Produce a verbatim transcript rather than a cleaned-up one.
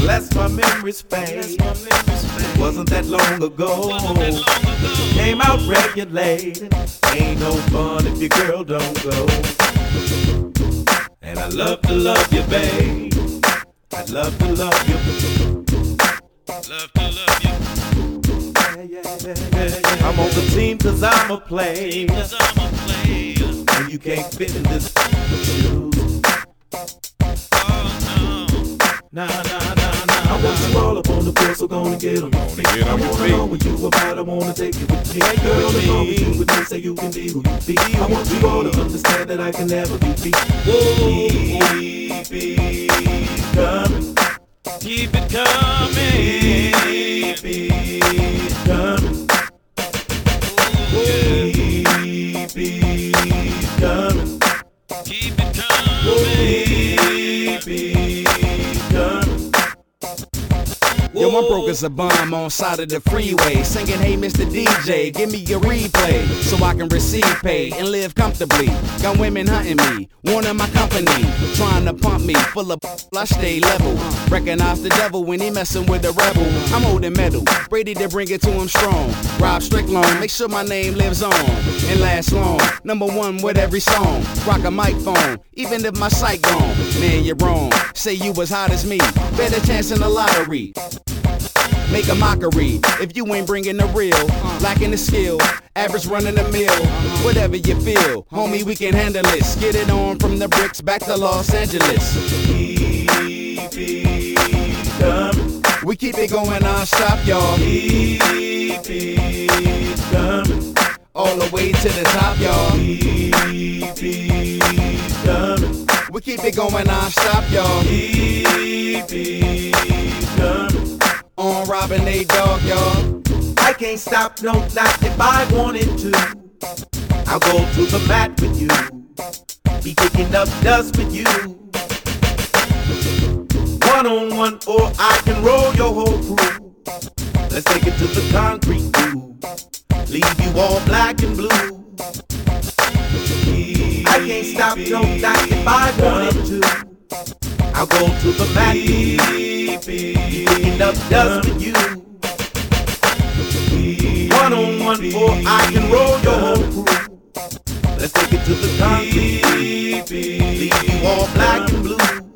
Lest my memories fade. Wasn't that long ago. Came out regulated. Ain't no fun if your girl don't go. And I love to love you, babe. I'd love to love you. Love to love you. Yeah, yeah, yeah, yeah, yeah. I'm on the team cause I'm a player. And you can't fit in this shoes. Nah, nah, nah, nah. I want you all up on the floor, so gonna get on your feet. I wanna know what you about, I wanna take you with me. Girl, as long as you with me, say you can be who you be. I want you all to understand that I can never be beat. Keep it coming. Keep it coming. Keep it coming. Keep it coming. Keep it coming. Keep it coming. Yo, I'm broke as a bomb on side of the freeway, singing, hey, Mister D J, give me a replay, so I can receive pay and live comfortably. Got women hunting me, wanting my company, trying to pump me, full of I stay level. Recognize the devil when he messing with a rebel. I'm holding metal, ready to bring it to him strong. Rob Strickland, make sure my name lives on and lasts long. Number one with every song, rock a mic phone, even if my sight gone. Man, you're wrong, say you as hot as me, better chance in the lottery. Make a mockery if you ain't bringing the real, lacking the skill, average running the mill. Whatever you feel, homie, we can handle this. Get it on from the bricks back to Los Angeles. Keep it coming. We keep it going non-stop, y'all. Keep it coming. All the way to the top, y'all. Keep it coming. We keep it going non-stop, y'all. Keep it coming. On Robin A. Dog, y'all. I can't stop, no, not if I wanted to. I'll go to the mat with you. Be kicking up dust with you. One on one, or I can roll your whole crew. Let's take it to the concrete groove. Leave you all black and blue. I can't stop, no, not if I wanted to. I'll go to the mat with you. Be kicking up dust with you. One on one, or I can roll your whole crew. Let's take it to the concrete. Leave you all black and blue.